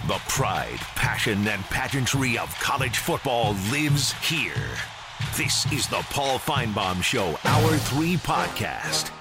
The pride, passion, and pageantry of college football lives here. This is the Paul Finebaum Show, Hour 3 podcast.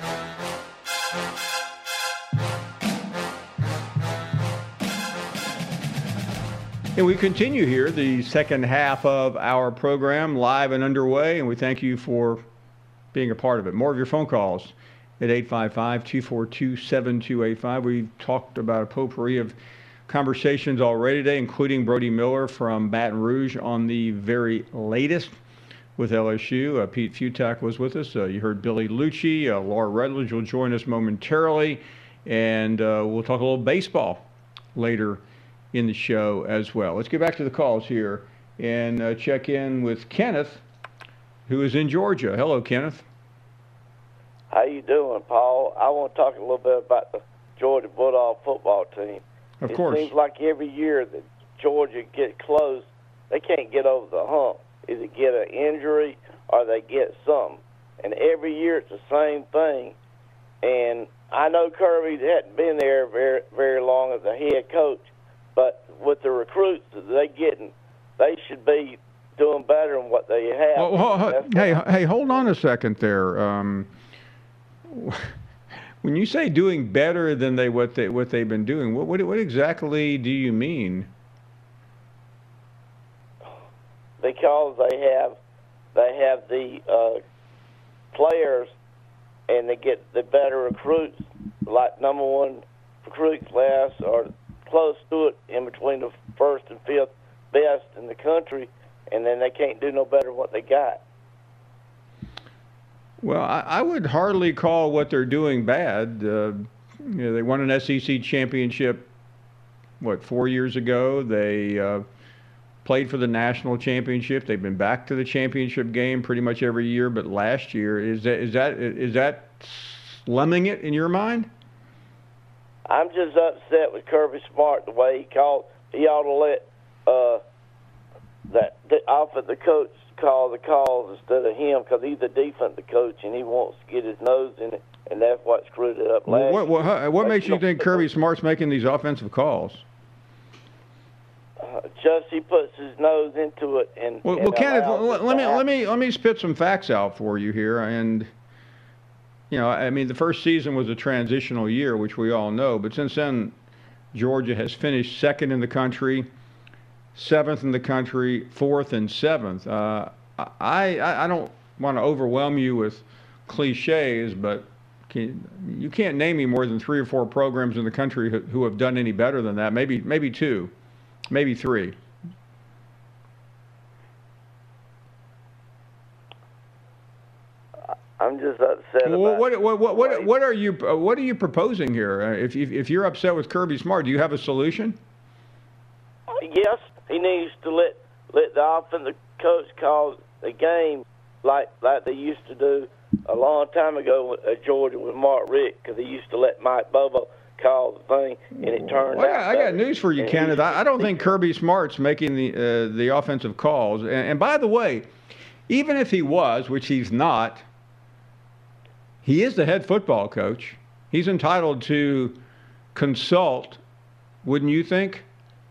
And we continue here, the second half of our program, live and underway, and we thank you for being a part of it. More of your phone calls at 855-242-7285. We've talked about a potpourri of conversations already today, including Brody Miller from Baton Rouge on the very latest with LSU. Pete Futak was with us. You heard Billy Lucci. Laura Rutledge will join us momentarily, and we'll talk a little baseball later in the show as well. Let's get back to the calls here and check in with Kenneth, who is in Georgia. Hello, Kenneth. How you doing, Paul? I want to talk a little bit about the Georgia Bulldog football team. Of course. It seems like every year that Georgia gets close, they can't get over the hump. Either get an injury or they get something. And every year it's the same thing. And I know Kirby hadn't been there very, very long as a head coach, but with the recruits that they're getting, they should be doing better than what they have. Well, hey, hold on a second there. When you say doing better than what they've been doing, what exactly do you mean? Because they have the players, and they get the better recruits, like number one recruit class or close to it, in between the first and fifth best in the country, and then they can't do no better than what they got. Well, I would hardly call what they're doing bad. They won an SEC championship, 4 years ago? They played for the national championship. They've been back to the championship game pretty much every year, but last year, is that slumming it in your mind? I'm just upset with Kirby Smart, the way he called. He ought to let the offensive coach call the calls instead of him, because he's the defensive coach and he wants to get his nose in it, and that's what screwed it up last year. What makes you think Kirby Smart's making these offensive calls? Just he puts his nose into it, and Kenneth, let me spit some facts out for you here. And the first season was a transitional year, which we all know, but since then, Georgia has finished second in the country, seventh in the country, fourth and seventh. I don't want to overwhelm you with cliches, but you can't name me more than 3 or 4 programs in the country who have done any better than that. Maybe 2, maybe 3. I'm just upset about what are you proposing here? If you're upset with Kirby Smart, do you have a solution? Yes, he needs to let the offensive coach call the game like they used to do a long time ago at Georgia with Mark Richt, because he used to let Mike Bobo call the thing, and it turned out. I got news for you, Kenneth. I don't think Kirby Smart's making the offensive calls. And by the way, even if he was, which he's not, he is the head football coach. He's entitled to consult, wouldn't you think?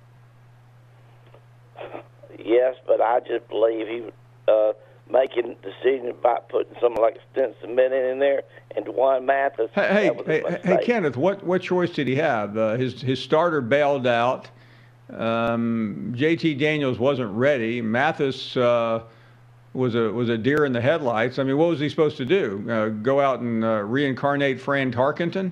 Yes, but I just believe he making decisions about putting something like Stinson Bennett in there and Dwan Mathis. Hey, Kenneth, what choice did he have? His starter bailed out. J.T. Daniels wasn't ready. Mathis was a deer in the headlights. I mean, what was he supposed to do? Go out and reincarnate Fran Tarkenton?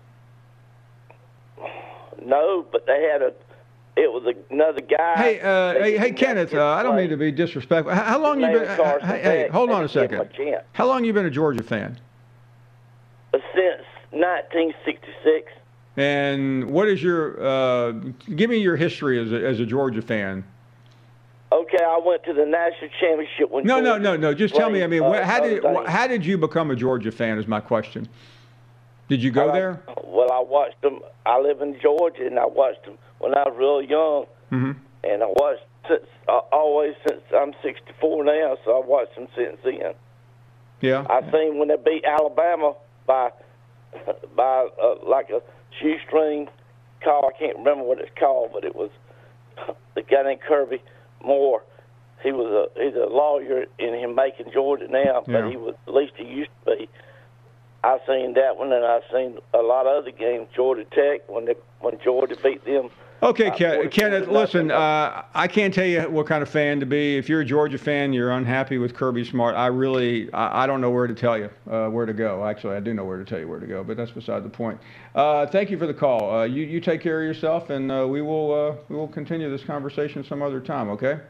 No, but they had it was another guy. Hey, Kenneth, I don't mean to be disrespectful. How long you been? Hey, hold on a second. How long you been a Georgia fan? Since 1966. And what is your? Give me your history as a Georgia fan. Okay, I went to the national championship when. No. Just tell me. I mean, how did you become a Georgia fan? Is my question. Did you go there? Well, I watched them. I live in Georgia, and I watched them when I was real young. Mm-hmm. And I watched always since I'm 64 now, so I watched them since then. Yeah. I seen when they beat Alabama by like a shoestring call. I can't remember what it's called, but it was the guy named Kirby Moore. He's a lawyer in him making Georgia now, but Yeah. he was, at least he used to be. I've seen that one, and I've seen a lot of other games. Georgia Tech when Georgia beat them. Okay, Kenneth, listen, I can't tell you what kind of fan to be. If you're a Georgia fan, you're unhappy with Kirby Smart, I don't know where to tell you where to go. Actually, I do know where to tell you where to go, but that's beside the point. Thank you for the call. You take care of yourself, and we will continue this conversation some other time, okay?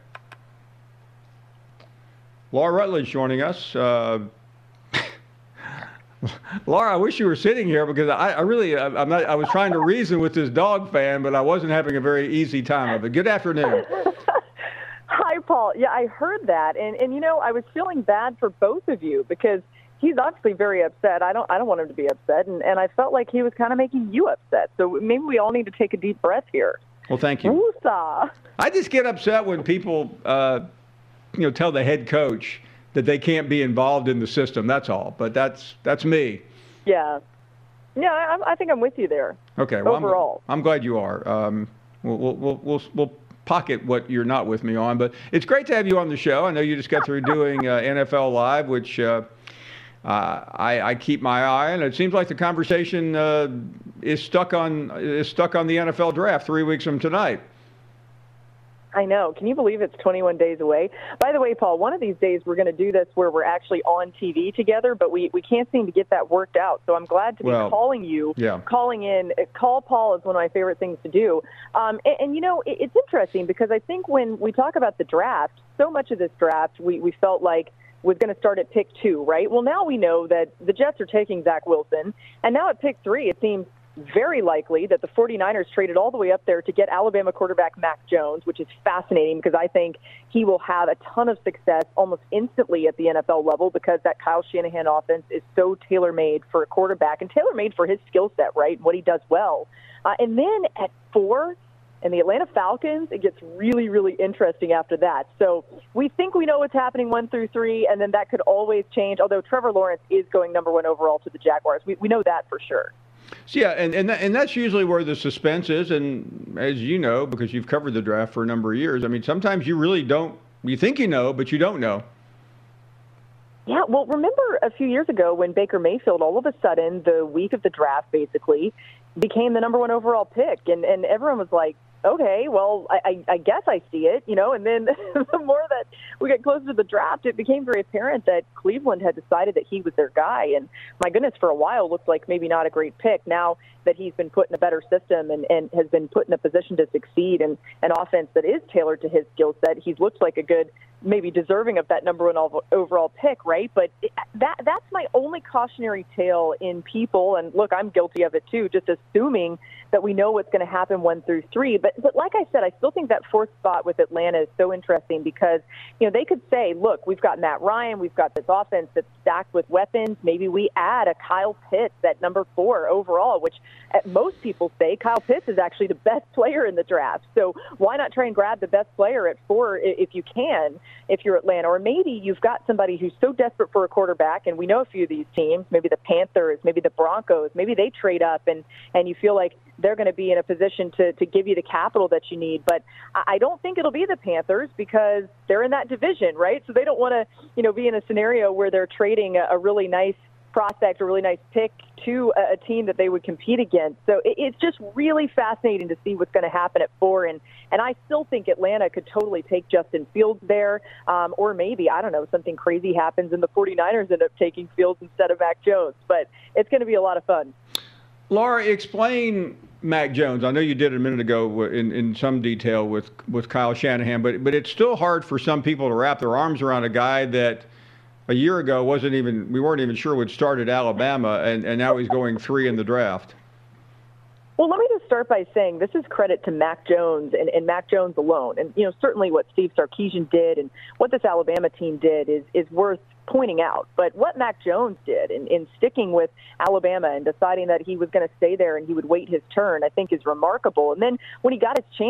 Laura Rutledge joining us. Laura, I wish you were sitting here because I was trying to reason with this dog fan, but I wasn't having a very easy time of it. Good afternoon. Hi, Paul. Yeah, I heard that. And you know, I was feeling bad for both of you because he's obviously very upset. I don't want him to be upset. And I felt like he was kind of making you upset. So maybe we all need to take a deep breath here. Well, thank you. Woosah. I just get upset when people, tell the head coach that they can't be involved in the system. That's all. But that's me. Yeah. Yeah, I think I'm with you there. Okay. Well, overall, I'm glad you are. We'll pocket what you're not with me on, but it's great to have you on the show. I know you just got through doing NFL Live, which I keep my eye on. It seems like the conversation is stuck on the NFL draft 3 weeks from tonight. I know. Can you believe it's 21 days away? By the way, Paul, one of these days we're going to do this where we're actually on TV together, but we can't seem to get that worked out. So I'm glad to be calling you, calling in. Call Paul is one of my favorite things to do. And you know, it's interesting because I think when we talk about the draft, so much of this draft we felt like was going to start at pick 2, right? Well, now we know that the Jets are taking Zach Wilson, and now at pick 3, it seems very likely that the 49ers traded all the way up there to get Alabama quarterback Mac Jones, which is fascinating because I think he will have a ton of success almost instantly at the NFL level because that Kyle Shanahan offense is so tailor-made for a quarterback and tailor-made for his skill set, right, what he does well. And then at 4, and the Atlanta Falcons, it gets really, really interesting after that. So we think we know what's happening 1 through 3, and then that could always change, although Trevor Lawrence is going number 1 overall to the Jaguars. We know that for sure. So yeah, and that's usually where the suspense is. And as you know, because you've covered the draft for a number of years, I mean, sometimes you really don't, you think you know, but you don't know. Yeah, well, remember a few years ago when Baker Mayfield, all of a sudden, the week of the draft, basically, became the number 1 overall pick. And everyone was like, okay, well, I guess I see it, you know, and then the more that we get closer to the draft, it became very apparent that Cleveland had decided that he was their guy. And my goodness, for a while looked like maybe not a great pick. Now that he's been put in a better system and has been put in a position to succeed in an offense that is tailored to his skill set, he's looked like a good, maybe deserving of that number 1 overall pick, right? But that's my only cautionary tale in people, and look, I'm guilty of it too, just assuming that we know what's going to happen 1 through 3. But like I said, I still think that 4th spot with Atlanta is so interesting because, you know, they could say, look, we've got Matt Ryan, we've got this offense that's stacked with weapons. Maybe we add a Kyle Pitts at number 4 overall, which most people say Kyle Pitts is actually the best player in the draft. So why not try and grab the best player at 4 if you can, if you're Atlanta? Or maybe you've got somebody who's so desperate for a quarterback, and we know a few of these teams, maybe the Panthers, maybe the Broncos, maybe they trade up and you feel like they're going to be in a position to give you the capital that you need. But I don't think it'll be the Panthers because they're in that division, right? So they don't want to, you know, be in a scenario where they're trading a really nice prospect, a really nice pick to a team that they would compete against. So it's just really fascinating to see what's going to happen at 4. And I still think Atlanta could totally take Justin Fields there. Or maybe, I don't know, something crazy happens and the 49ers end up taking Fields instead of Mac Jones. But it's going to be a lot of fun. Laura, explain Mac Jones. I know you did a minute ago in some detail with Kyle Shanahan, but it's still hard for some people to wrap their arms around a guy that a year ago we weren't even sure would start at Alabama, and now he's going 3 in the draft. Well, let me just start by saying this is credit to Mac Jones and Mac Jones alone. And, you know, certainly what Steve Sarkisian did and what this Alabama team did is worth pointing out. But what Mac Jones did in sticking with Alabama and deciding that he was going to stay there and he would wait his turn, I think is remarkable. And then when he got his chance,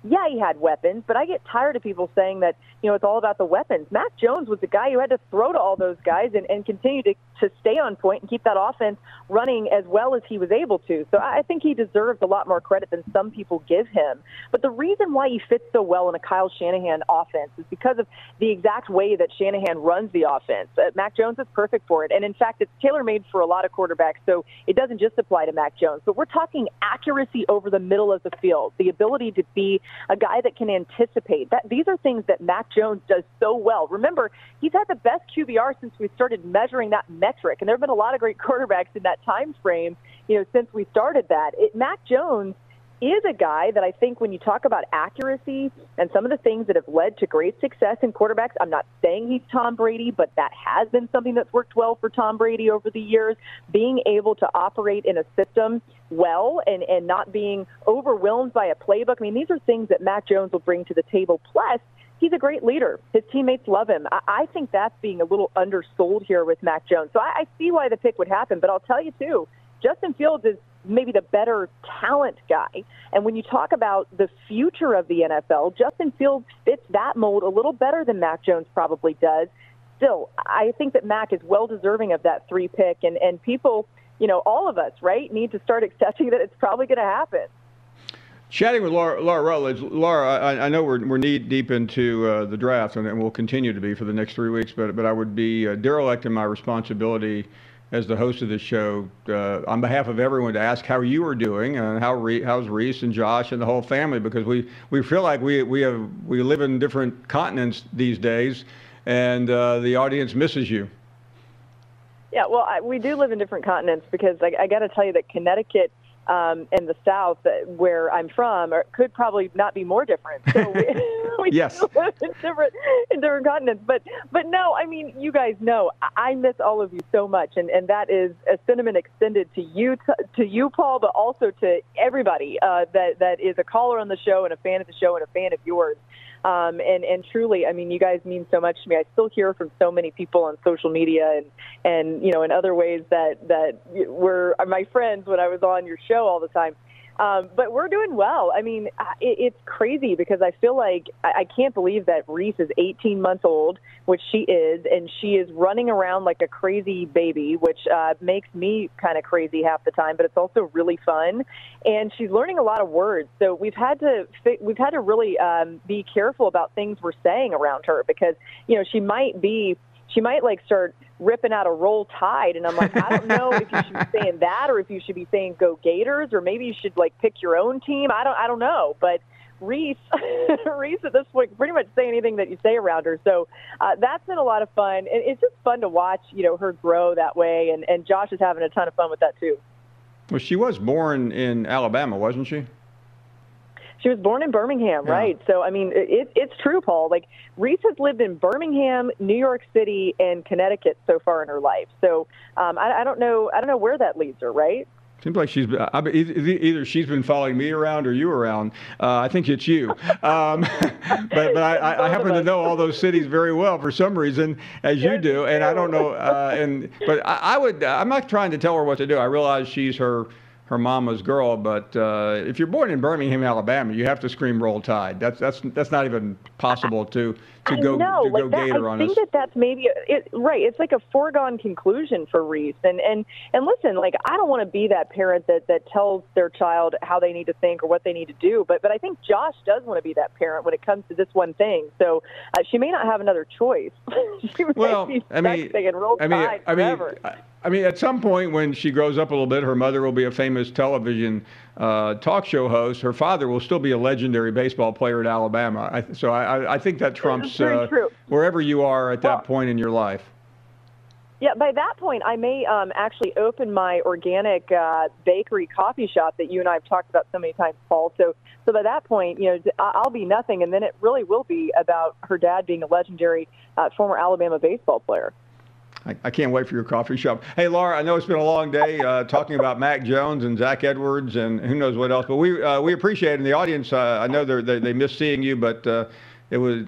yeah, he had weapons, but I get tired of people saying that, it's all about the weapons. Mac Jones was the guy who had to throw to all those guys and continue to stay on point and keep that offense running as well as he was able to. So I think he deserves a lot more credit than some people give him. But the reason why he fits so well in a Kyle Shanahan offense is because of the exact way that Shanahan runs the offense. Mac Jones is perfect for it. And in fact, it's tailor-made for a lot of quarterbacks, so it doesn't just apply to Mac Jones. But we're talking accuracy over the middle of the field, the ability to be a guy that can anticipate. These are things that Mac Jones does so well. Remember, he's had the best QBR since we started measuring that metric, and there have been a lot of great quarterbacks in that time frame, since we started that. Mac Jones is a guy that I think when you talk about accuracy and some of the things that have led to great success in quarterbacks, I'm not saying he's Tom Brady, but that has been something that's worked well for Tom Brady over the years, being able to operate in a system well and not being overwhelmed by a playbook. I mean, these are things that Mac Jones will bring to the table. Plus, he's a great leader. His teammates love him. I think that's being a little undersold here with Mac Jones. So I see why the pick would happen, but I'll tell you, too, Justin Fields is maybe the better talent guy. And when you talk about the future of the NFL, Justin Fields fits that mold a little better than Mac Jones probably does. Still, I think that Mac is well deserving of that 3 pick, and people, all of us, right, need to start accepting that it's probably going to happen. Chatting with Laura Rutledge. Laura, I know we're knee deep into the draft, and we'll continue to be for the next 3 weeks, but I would be derelict in my responsibility as the host of this show on behalf of everyone to ask how you are doing and how's Reese and Josh and the whole family, because we feel like we live in different continents these days, and the audience misses you. Yeah, well, we do live in different continents, because I got to tell you that Connecticut and the South, where I'm from, could probably not be more different. So we yes. live in different continents. But no, I mean, you guys know I miss all of you so much, and that is a sentiment extended to you, Paul, but also to everybody that is a caller on the show and a fan of the show and a fan of yours. And truly, I mean, you guys mean so much to me. I still hear from so many people on social media and in other ways that were my friends when I was on your show all the time. But we're doing well. I mean, it's crazy because I feel like I can't believe that Reese is 18 months old, which she is, and she is running around like a crazy baby, which makes me kind of crazy half the time, but it's also really fun. And she's learning a lot of words. So we've had to really be careful about things we're saying around her, because, she might like start ripping out a Roll Tide, and I'm like, I don't know if you should be saying that or if you should be saying Go Gators, or maybe you should like pick your own team. I don't know, but Reese at this point pretty much say anything that you say around her. So that's been a lot of fun, and it's just fun to watch her grow that way, and Josh is having a ton of fun with that too. Well, she was born in Alabama, wasn't she? She was born in Birmingham, right? So, I mean, it's true, Paul. Like, Reese has lived in Birmingham, New York City, and Connecticut so far in her life. So, I don't know where that leads her, right? Seems like either she's been following me around or you around. I think it's you. But I happen to know all those cities very well for some reason, as you do. And I don't know. But I'm not trying to tell her what to do. I realize she's her mama's girl, but if you're born in Birmingham, Alabama, you have to scream Roll Tide. That's not even possible to go Gator on us. I think that's maybe right. It's like a foregone conclusion for Reese. And listen, like, I don't want to be that parent that tells their child how they need to think or what they need to do, but I think Josh does want to be that parent when it comes to this one thing. So she may not have another choice. Roll Tide forever. I mean, at some point when she grows up a little bit, her mother will be a famous television talk show host. Her father will still be a legendary baseball player at Alabama. I think that trumps wherever you are at that point in your life. Yeah, by that point, I may actually open my organic bakery coffee shop that you and I have talked about so many times, Paul. So by that point, I'll be nothing, and then it really will be about her dad being a legendary former Alabama baseball player. I can't wait for your coffee shop. Hey, Laura, I know it's been a long day talking about Mac Jones and Zach Edwards and who knows what else, but we appreciate it. And the audience, I know they miss seeing you, but it was,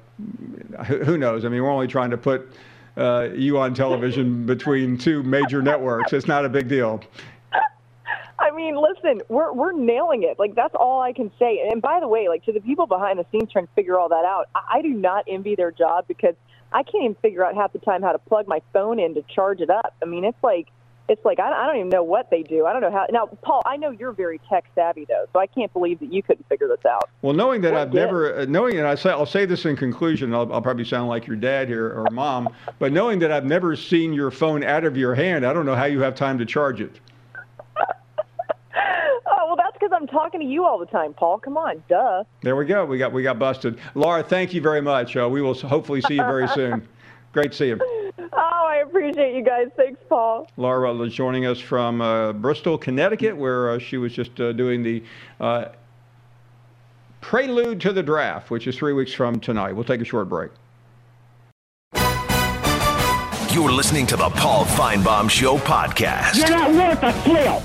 who knows? I mean, we're only trying to put you on television between two major networks. It's not a big deal. I mean, listen, we're nailing it. Like, that's all I can say. And by the way, like, to the people behind the scenes trying to figure all that out, I do not envy their job because I can't even figure out half the time how to plug my phone in to charge it up. I mean, it's like I don't even know what they do. I don't know how. Now, Paul, I know you're very tech savvy though, so I can't believe that you couldn't figure this out. Well, knowing that I'll say this in conclusion. I'll probably sound like your dad here or mom, but knowing that I've never seen your phone out of your hand, I don't know how you have time to charge it. Oh, well, that's because I'm talking to you all the time, Paul. Come on, duh. There we go. We got busted. Laura, thank you very much. We will hopefully see you very soon. Great to see you. Oh, I appreciate you guys. Thanks, Paul. Laura is joining us from Bristol, Connecticut, where she was just doing the prelude to the draft, which is 3 weeks from tonight. We'll take a short break. You're listening to the Paul Feinbaum Show podcast. You're not worth a flip.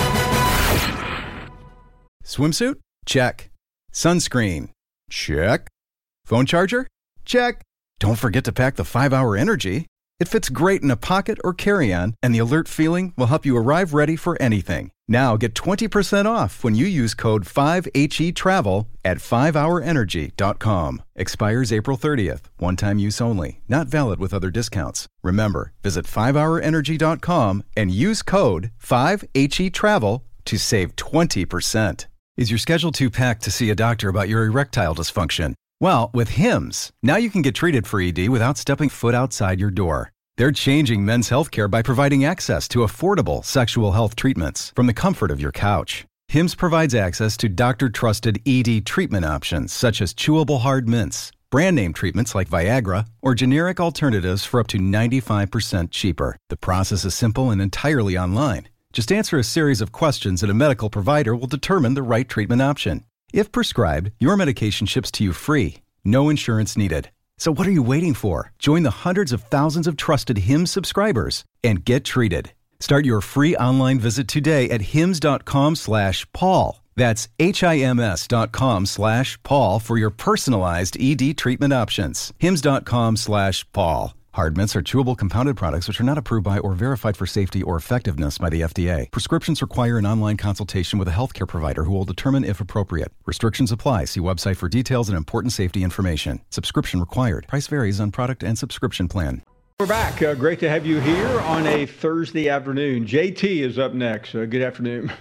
Swimsuit? Check. Sunscreen? Check. Phone charger? Check. Don't forget to pack the 5-Hour Energy. It fits great in a pocket or carry-on, and the alert feeling will help you arrive ready for anything. Now get 20% off when you use code 5HETRAVEL at 5hourenergy.com. Expires April 30th. One-time use only. Not valid with other discounts. Remember, visit 5hourenergy.com and use code 5HETRAVEL to save 20%. Is your schedule too packed to see a doctor about your erectile dysfunction? Well, with Hims, now you can get treated for ED without stepping foot outside your door. They're changing men's healthcare by providing access to affordable sexual health treatments from the comfort of your couch. Hims provides access to doctor-trusted ED treatment options such as chewable hard mints, brand name treatments like Viagra, or generic alternatives for up to 95% cheaper. The process is simple and entirely online. Just answer a series of questions and a medical provider will determine the right treatment option. If prescribed, your medication ships to you free. No insurance needed. So what are you waiting for? Join the hundreds of thousands of trusted Hims subscribers and get treated. Start your free online visit today at hims.com/Paul. That's HIMS.com/Paul for your personalized ED treatment options. hims.com/Paul. Hard mints are chewable compounded products which are not approved by or verified for safety or effectiveness by the FDA. Prescriptions require an online consultation with a healthcare provider who will determine if appropriate. Restrictions apply. See website for details and important safety information. Subscription required. Price varies on product and subscription plan. We're back. Great to have you here on a Thursday afternoon. JT is up next. Good afternoon.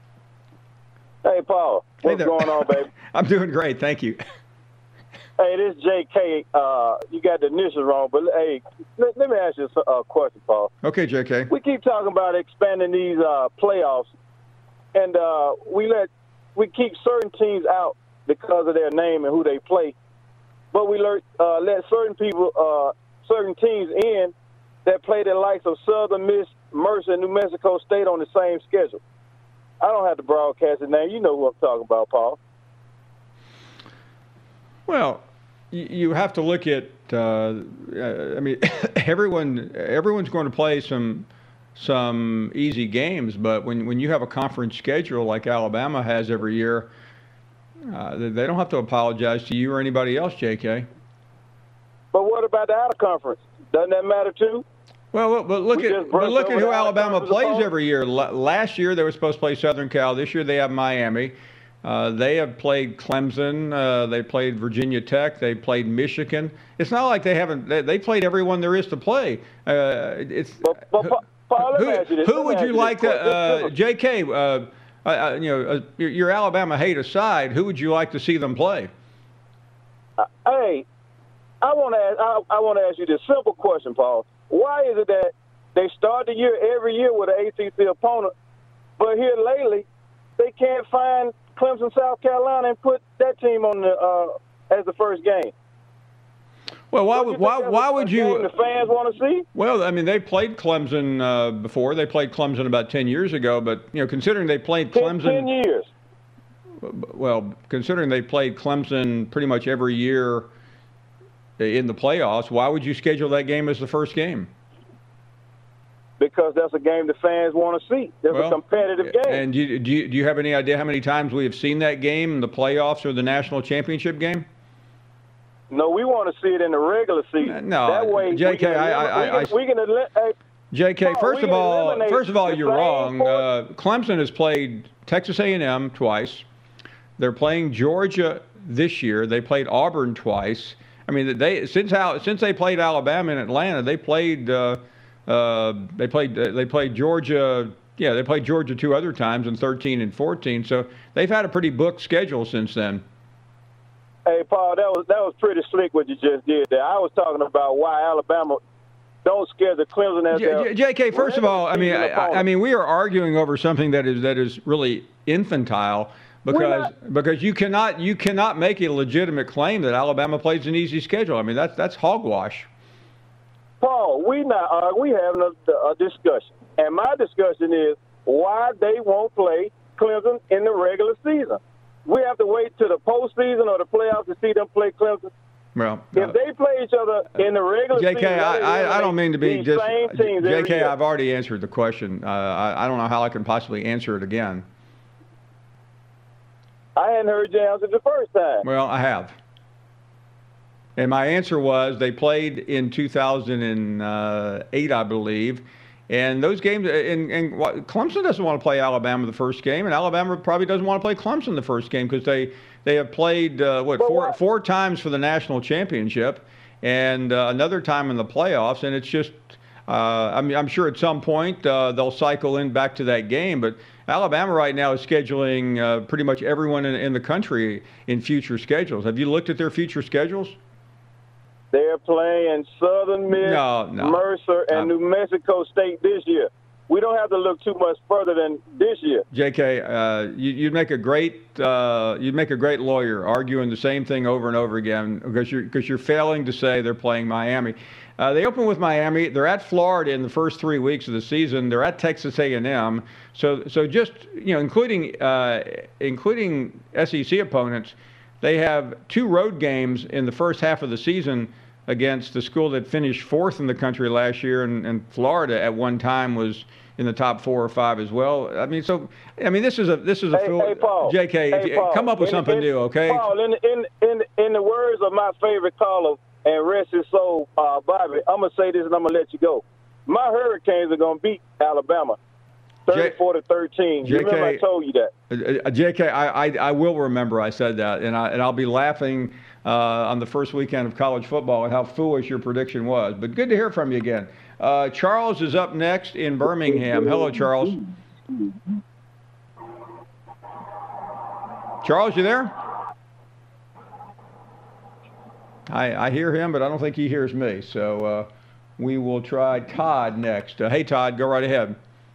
Hey, Paul. What's going on, baby? I'm doing great. Thank you. Hey, this is JK. You got the initials wrong, but hey, let me ask you a question, Paul. Okay, JK. We keep talking about expanding these playoffs, and we keep certain teams out because of their name and who they play, but we let certain people, certain teams in that play the likes of Southern Miss, Mercer, and New Mexico State on the same schedule. I don't have to broadcast the name. You know who I'm talking about, Paul. Well, you have to look at. I mean, everyone's going to play some easy games, but when you have a conference schedule like Alabama has every year, they don't have to apologize to you or anybody else, JK. But what about the out of conference? Doesn't that matter too? Well, but look at who Alabama plays every year. Last year they were supposed to play Southern Cal. This year they have Miami. They have played Clemson. They played Virginia Tech. They played Michigan. It's not like they haven't. They played everyone there is to play. Who would you like to? JK, your Alabama hate aside, who would you like to see them play? Hey, I want to ask you this simple question, Paul. Why is it that they start the year every year with an ACC opponent, but here lately they can't find Clemson, South Carolina, and put that team on the as the first game? Well, why would you? The fans want to see. Well, I mean, they played Clemson before. They played Clemson about 10 years ago. But considering they played Clemson 10 years. Well, considering they played Clemson pretty much every year in the playoffs, why would you schedule that game as the first game? Because that's a game the fans want to see. It's a competitive game. And do you have any idea how many times we have seen that game in the playoffs or the national championship game? No, we want to see it in the regular season. No, that way, JK, J.K., first of all, you're wrong. Force. Clemson has played Texas A&M twice. They're playing Georgia this year. They played Auburn twice. I mean, since they played Alabama in Atlanta, they played Georgia. Yeah, they played Georgia 2 other times in 13 and 14. So they've had a pretty booked schedule since then. Hey, Paul, that was pretty slick what you just did there. I was talking about why Alabama don't scare the Clemson as their J.K., first of all, I mean, we are arguing over something that is really infantile because you cannot make a legitimate claim that Alabama plays an easy schedule. I mean, that's hogwash. Paul, we having a discussion, and my discussion is why they won't play Clemson in the regular season. We have to wait to the postseason or the playoffs to see them play Clemson. Well, if they play each other in the regular season, JK, I don't mean to be just JK. I've already answered the question. I don't know how I can possibly answer it again. I hadn't heard you answer the first time. Well, I have. And my answer was they played in 2008, I believe. And those games, and Clemson doesn't want to play Alabama the first game, and Alabama probably doesn't want to play Clemson the first game because they have played, four times for the national championship and another time in the playoffs. And it's just, I'm sure at some point they'll cycle in back to that game. But Alabama right now is scheduling pretty much everyone in the country in future schedules. Have you looked at their future schedules? They're playing Southern Miss, Mercer, and New Mexico State this year. We don't have to look too much further than this year. JK, you'd make a great lawyer arguing the same thing over and over again because you're failing to say they're playing Miami. They open with Miami. They're at Florida in the first 3 weeks of the season. They're at Texas A&M. So just including SEC opponents. They have 2 road games in the first half of the season against the school that finished 4th in the country last year, and Florida at one time was in the top 4 or 5 as well. I mean, this is a Hey, Paul, JK, Paul, come up with something new, okay? Paul, in the words of my favorite caller and rest his soul, Bobby, I'm gonna say this and I'm gonna let you go. My Hurricanes are gonna beat Alabama. 34-13. You remember I told you that. JK, I will remember I said that, and I'll be laughing on the first weekend of college football at how foolish your prediction was. But good to hear from you again. Charles is up next in Birmingham. Hello, Charles. Charles, you there? I hear him, but I don't think he hears me. So we will try Todd next. Hey, Todd, go right ahead.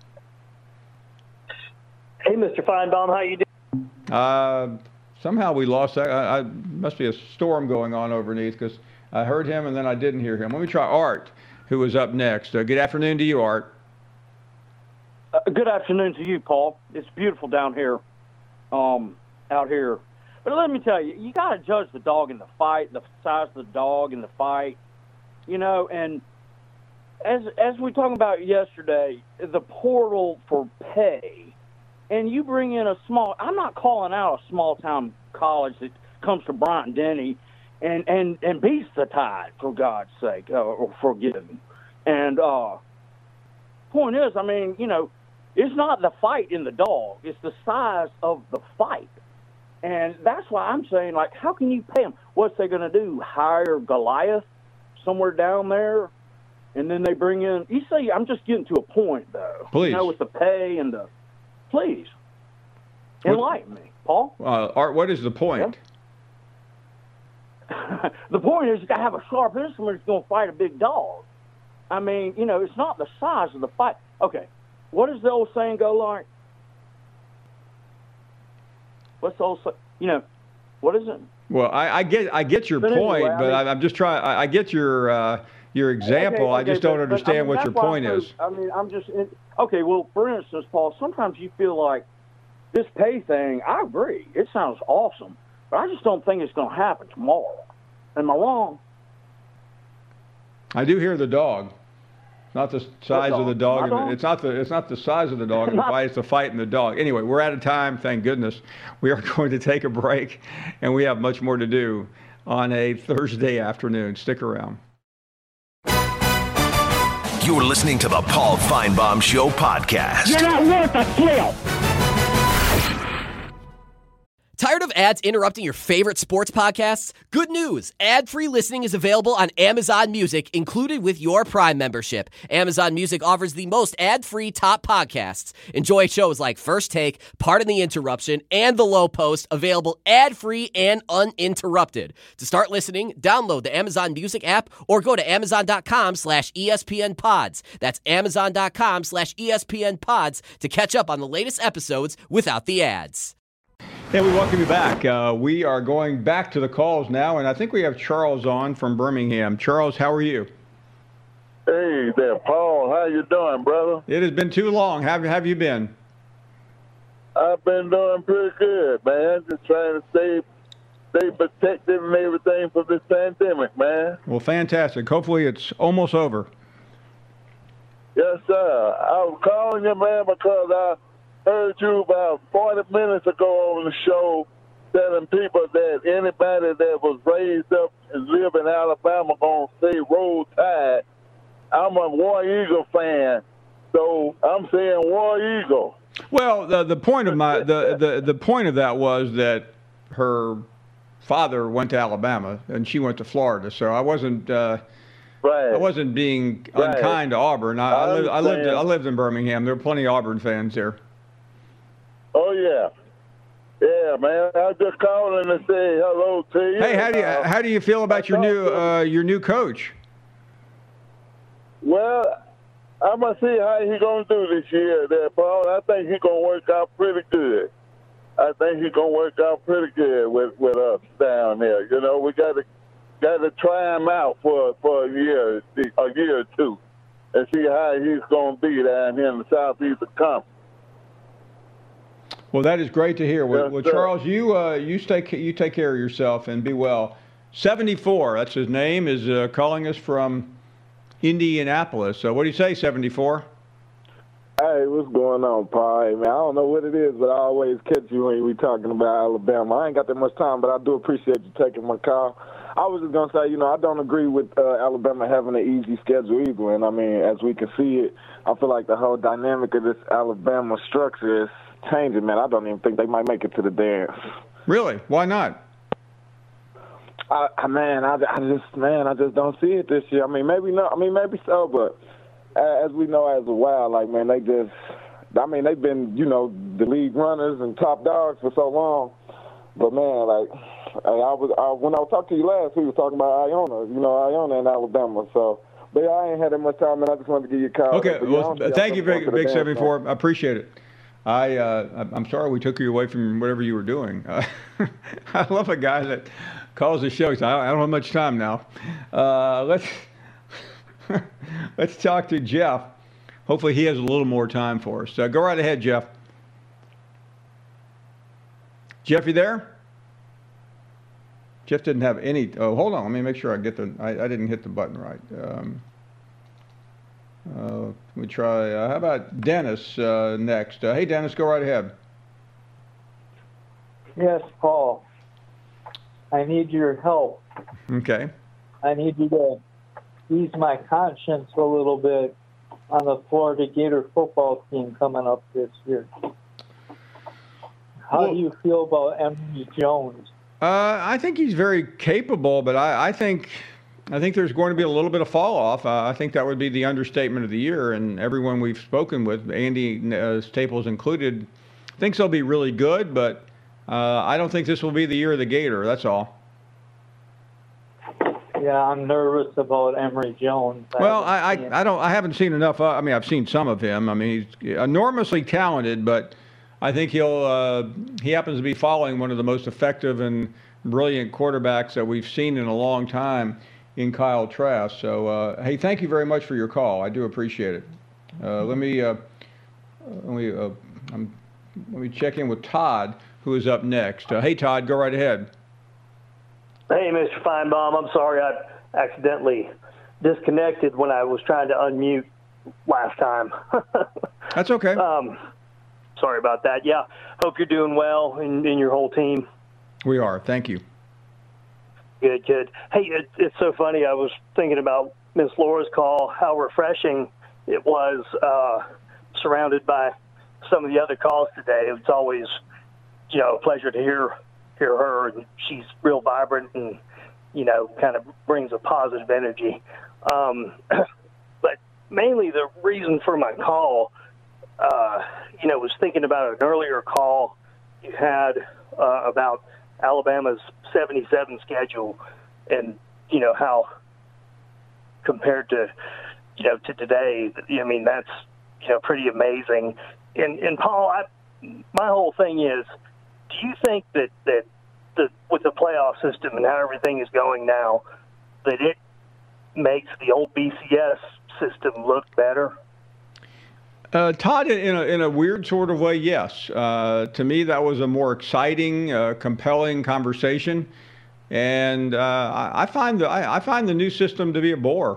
Hey, Mr. Feinbaum, how you doing? Somehow we lost that. Must be a storm going on underneath because I heard him and then I didn't hear him. Let me try Art, who is up next. Good afternoon to you, Art. Good afternoon to you, Paul. It's beautiful down here, out here. But let me tell you, you got to judge the dog in the fight, the size of the dog in the fight, and as we talked about yesterday, the portal for pay. And you bring in I'm not calling out a small-town college that comes to Bryant-Denny and beats the Tide, for God's sake, or forgive me. And point is, it's not the fight in the dog. It's the size of the fight. And that's why I'm saying, how can you pay them? What's they going to do, hire Goliath somewhere down there? And then they bring in – you see, I'm just getting to a point, though. Please. With the pay and the – please, enlighten me, Paul. Art, what is the point? Yeah. The point is you got to have a sharp instrument that's going to fight a big dog. It's not the size of the fight. Okay, what does the old saying go like? What's the old saying? What is it? Well, I get your point, anyway, but I'm just trying. I get your example. Okay, I just don't understand what your point is. Okay, well, for instance, Paul, sometimes you feel like this pay thing, I agree, it sounds awesome, but I just don't think it's going to happen tomorrow. Am I wrong? I do hear the dog. Not the size of the dog. It's not the size of the dog in the fight. It's the fight in the dog. Anyway, we're out of time. Thank goodness. We are going to take a break, and we have much more to do on a Thursday afternoon. Stick around. You're listening to the Paul Feinbaum Show podcast. You're not worth a flip. Tired of ads interrupting your favorite sports podcasts? Good news. Ad-free listening is available on Amazon Music, included with your Prime membership. Amazon Music offers the most ad-free top podcasts. Enjoy shows like First Take, Pardon the Interruption, and The Low Post, available ad-free and uninterrupted. To start listening, download the Amazon Music app or go to amazon.com/ESPN Pods. That's amazon.com/ESPN Pods to catch up on the latest episodes without the ads. Hey, we welcome you back. We are going back to the calls now, and I think we have Charles on from Birmingham. Charles, how are you? Hey there, Paul. How you doing, brother? It has been too long. How have you been? I've been doing pretty good, man. Just trying to stay protected and everything from this pandemic, man. Well, fantastic. Hopefully it's almost over. Yes, sir. I was calling you, man, because I heard you about 40 minutes ago on the show telling people that anybody that was raised up and live in Alabama going to stay Roll Tide. I'm a War Eagle fan, so I'm saying War Eagle. Well, the point of the point of that was that her father went to Alabama and she went to Florida, so I wasn't Right. I wasn't being unkind to Auburn. I lived in Birmingham. There were plenty of Auburn fans there. Oh, yeah. Yeah, man. I just calling to say hello to you. Hey, how do you feel about your new coach? Well, I'm going to see how he's going to do this year there, Paul. I think he's going to work out pretty good. with us down there. You know, we got to try him out for a year or two and see how he's going to be down here in the Southeastern Conference. Well, that is great to hear. Well, Yes, Charles, you take care of yourself and be well. 74, that's his name, is calling us from Indianapolis. So what do you say, 74? Hey, what's going on, Paul? Hey, man, I don't know what it is, but I always catch you when we talking about Alabama. I ain't got that much time, but I do appreciate you taking my call. I was just going to say, I don't agree with Alabama having an easy schedule either. And, I mean, as we can see it, I feel like the whole dynamic of this Alabama structure is changing, man. I don't even think they might make it to the dance. Really? Why not? I just don't see it this year. I mean, maybe not. I mean, maybe so, but as we know as a while, like, man, they've been, the league runners and top dogs for so long. But, man, like, when I was talking to you last, we were talking about Iona in Alabama. So, but yeah, I ain't had that much time, and I just wanted to give you a call. Okay, well, thank you, Big 74. I appreciate it. I'm sorry we took you away from whatever you were doing. I love a guy that calls the show. So I don't have much time now. Let's talk to Jeff. Hopefully he has a little more time for us. Go right ahead, Jeff. Jeff, you there? Jeff didn't have any. Oh, hold on. Let me make sure I get I didn't hit the button right. We try. How about Dennis next? Hey, Dennis, go right ahead. Yes, Paul. I need your help. Okay. I need you to ease my conscience a little bit on the Florida Gator football team coming up this year. How do you feel about Emory Jones? I think he's very capable, but I think there's going to be a little bit of fall off. I think that would be the understatement of the year, and everyone we've spoken with, Andy Staples included, thinks they'll be really good, but I don't think this will be the year of the Gator. That's all. Yeah, I'm nervous about Emory Jones. Well, I haven't seen enough. I've seen some of him. I mean, he's enormously talented, but I think he happens to be following one of the most effective and brilliant quarterbacks that we've seen in a long time in Kyle Trask. So, hey, thank you very much for your call. I do appreciate it. Let me check in with Todd, who is up next. Hey, Todd, go right ahead. Hey, Mr. Feinbaum. I'm sorry I accidentally disconnected when I was trying to unmute last time. That's okay. Sorry about that. Yeah, hope you're doing well and your whole team. We are. Thank you. Good. Hey, it's so funny. I was thinking about Miss Laura's call, how refreshing it was surrounded by some of the other calls today. It's always, a pleasure to hear her, and she's real vibrant and, kind of brings a positive energy. But mainly the reason for my call, was thinking about an earlier call you had about Alabama's 77 schedule and, how compared to, to today, that's, pretty amazing. And Paul, my whole thing is, do you think that with the playoff system and how everything is going now, that it makes the old BCS system look better? Todd, in a weird sort of way, yes. To me, that was a more exciting, compelling conversation, and I find the new system to be a bore.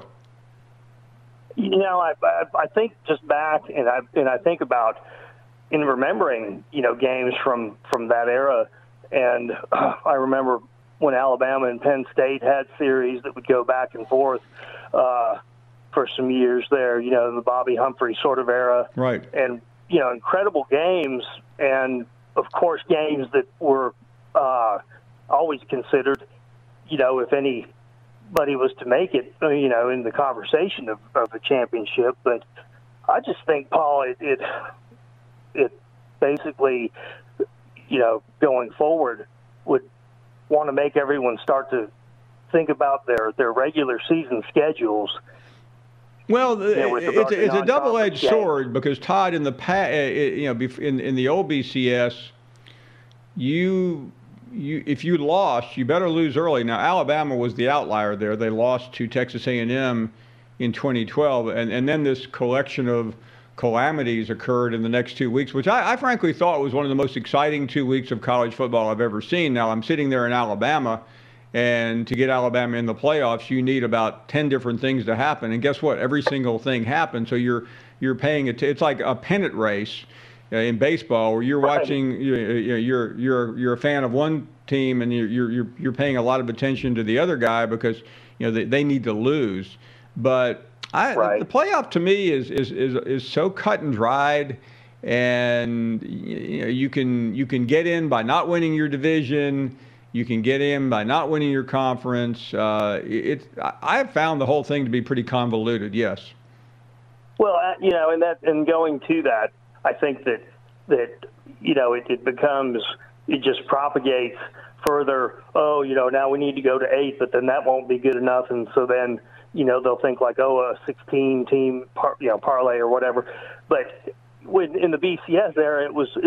I think just back, and I think about in remembering, games from that era, and I remember when Alabama and Penn State had series that would go back and forth for some years there, the Bobby Humphrey sort of era. Right. And, incredible games, and, of course, games that were always considered, if anybody was to make it, in the conversation of a championship. But I just think, Paul, it basically, going forward would want to make everyone start to think about their regular season schedules. Well, it's a double-edged sword because, Todd, in the in the old BCS, if you lost, you better lose early. Now, Alabama was the outlier there. They lost to Texas A&M in 2012, and then this collection of calamities occurred in the next 2 weeks, which I frankly thought was one of the most exciting 2 weeks of college football I've ever seen. Now, I'm sitting there in Alabama, and to get Alabama in the playoffs, you need about 10 different things to happen. And guess what? Every single thing happened. So you're paying it. It's like a pennant race in baseball, where you're watching. You're a fan of one team, and you're paying a lot of attention to the other guy because they need to lose. But the playoff to me is so cut and dried, and you can get in by not winning your division. You can get in by not winning your conference. I have found the whole thing to be pretty convoluted. Yes. Well, and going to that, I think that it just propagates further. Oh, now we need to go to 8, but then that won't be good enough, and so then they'll think like, a 16-team parlay or whatever. But in the BCS era, it was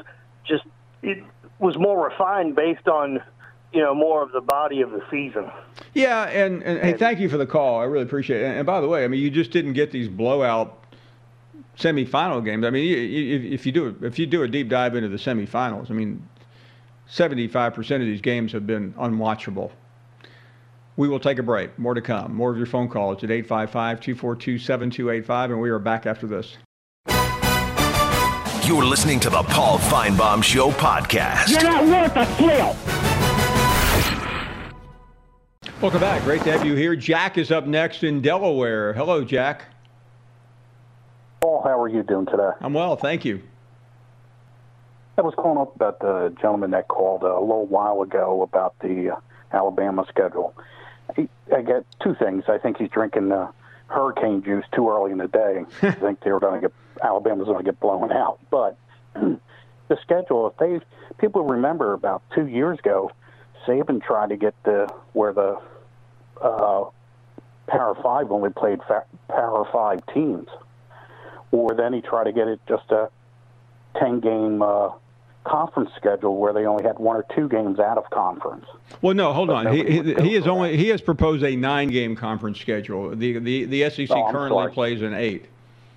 more refined based on more of the body of the season. Yeah, and hey, thank you for the call. I really appreciate it. And by the way, you just didn't get these blowout semifinal games. If you do a deep dive into the semifinals, 75% of these games have been unwatchable. We will take a break. More to come. More of your phone calls at 855-242-7285, and we are back after this. You're listening to the Paul Finebaum Show podcast. You're not worth a flip. Welcome back. Great to have you here. Jack is up next in Delaware. Hello, Jack. Paul, how are you doing today? I'm well, thank you. I was calling up about the gentleman that called a little while ago about the Alabama schedule. I get two things. I think he's drinking hurricane juice too early in the day. I think Alabama's going to get blown out. But the schedule, people remember about 2 years ago, Saban tried to get where the Power 5 only played Power 5 teams. Or then he tried to get it just a 10-game conference schedule where they only had 1 or 2 games out of conference. Well, no, hold on. He has proposed a 9-game conference schedule. The SEC currently plays an 8.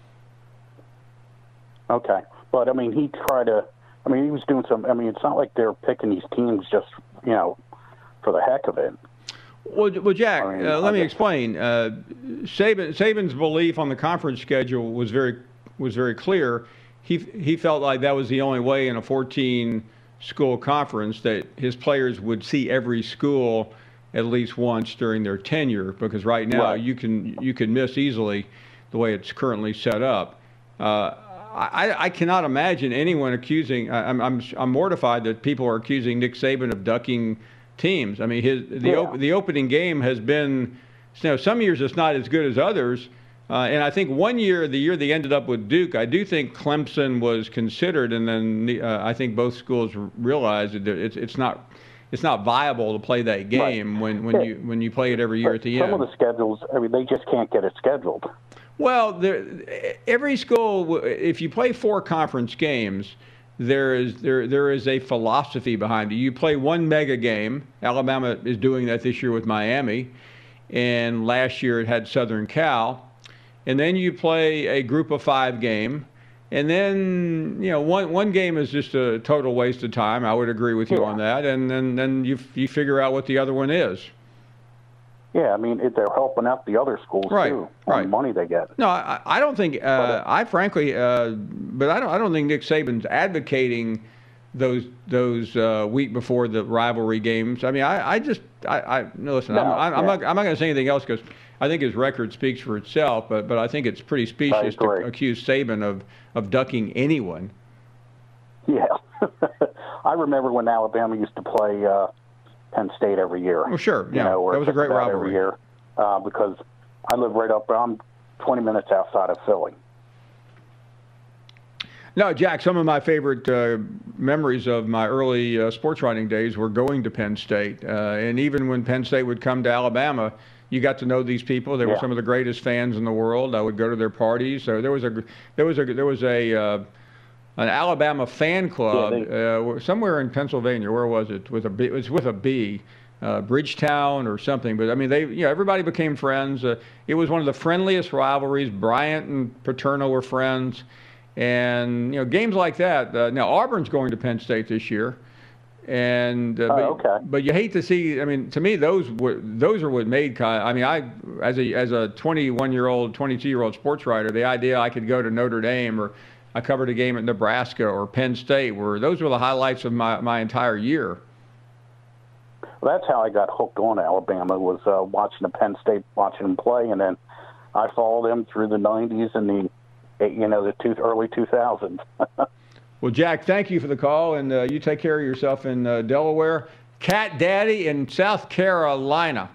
Okay, but he tried to. He was doing some. It's not like they're picking these teams just for the heck of it. Well, Jack, let me explain. Saban's belief on the conference schedule was very clear. He felt like that was the only way in a 14-school conference that his players would see every school at least once during their tenure, because right now you can miss easily the way it's currently set up. I cannot imagine anyone accusing. I'm mortified that people are accusing Nick Saban of ducking teams. I mean, the opening game has been, some years it's not as good as others. And I think one year, the year they ended up with Duke, I do think Clemson was considered, and then I think both schools realized that it's not viable to play that game when you play it every year at the end. Some of the schedules, they just can't get it scheduled. Well, every school, if you play 4 conference games, there is a philosophy behind it. You play one mega game. Alabama is doing that this year with Miami, and last year it had Southern Cal. And then you play a group of 5 game, and then one game is just a total waste of time. I would agree with you on that, and then you figure out what the other one is. Yeah, I mean, they're helping out the other schools too on the money they get. No, I don't think. I frankly, but I don't think Nick Saban's advocating those week before the rivalry games. I mean, listen. No, I'm not going to say anything else because I think his record speaks for itself. But I think it's pretty specious to accuse Saban of ducking anyone. Yeah, I remember when Alabama used to play Penn State every year. Oh, sure. Yeah, that was a great rivalry. Every year, because I live right up. I'm 20 minutes outside of Philly. No, Jack, some of my favorite memories of my early sports writing days were going to Penn State. And even when Penn State would come to Alabama, you got to know these people. They were some of the greatest fans in the world. I would go to their parties. So there was an Alabama fan club somewhere in Pennsylvania. Where was it? It was with a B, Bridgetown or something. But I mean, everybody became friends. It was one of the friendliest rivalries. Bryant and Paterno were friends, and games like that. Now Auburn's going to Penn State this year, and but you hate to see. I mean, to me, those are what made. I mean, as a 21-year-old, 22-year-old sports writer, the idea I could go to Notre Dame or I covered a game at Nebraska or Penn State, those were the highlights of my entire year. Well, that's how I got hooked on Alabama, was watching the Penn State, watching them play, and then I followed them through the 90s and the early 2000s. Well, Jack, thank you for the call, and you take care of yourself in Delaware. Cat Daddy in South Carolina.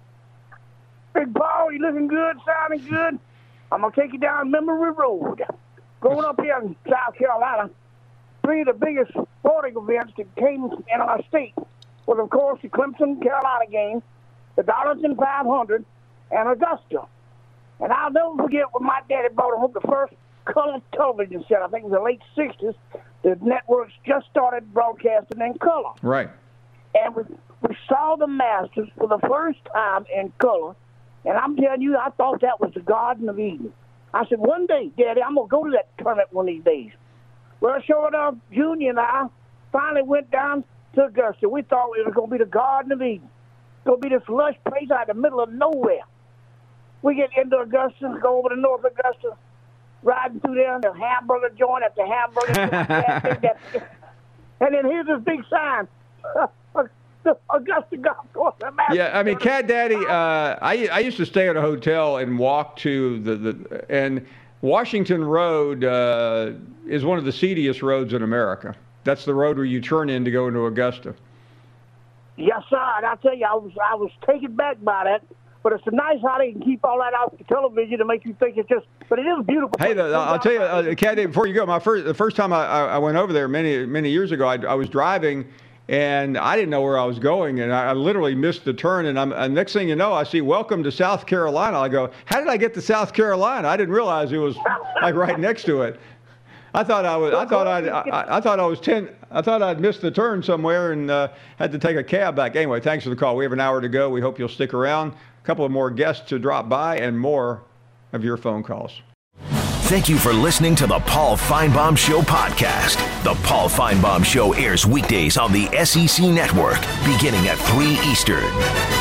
Big Paul, you looking good, sounding good? I'm going to take you down memory road. Growing up here in South Carolina, 3 of the biggest sporting events that came in our state was, of course, the Clemson-Carolina game, the Darlington 500, and Augusta. And I'll never forget when my daddy brought home the first color television set. I think it was the late 60s. The networks just started broadcasting in color. Right. And we saw the Masters for the first time in color. And I'm telling you, I thought that was the Garden of Eden. I said, one day, Daddy, I'm going to go to that tournament one of these days. Well, sure enough, Junior and I finally went down to Augusta. We thought it was going to be the Garden of Eden. It's going to be this lush place out in the middle of nowhere. We get into Augusta, go over to North Augusta, riding through there, the hamburger joint after hamburger joint. And then here's this big sign. Augusta Golf Course. Yeah, I mean, Cat Daddy, I used to stay at a hotel and walk to and Washington Road is one of the seediest roads in America. That's the road where you turn in to go into Augusta. Yes, sir. And I tell you, I was taken back by that. But it's nice how they can keep all that out the television to make you think it's just. But it is beautiful. Hey, I'll tell you, Cat Daddy, before you go, the first time I went over there many years ago, I was driving. And I didn't know where I was going, and I literally missed the turn. And next thing you know, I see "Welcome to South Carolina." I go, "How did I get to South Carolina?" I didn't realize it was like right next to it. I thought I'd missed the turn somewhere and had to take a cab back. Anyway, thanks for the call. We have an hour to go. We hope you'll stick around. A couple of more guests to drop by, and more of your phone calls. Thank you for listening to the Paul Finebaum Show podcast. The Paul Finebaum Show airs weekdays on the SEC Network, beginning at 3 Eastern.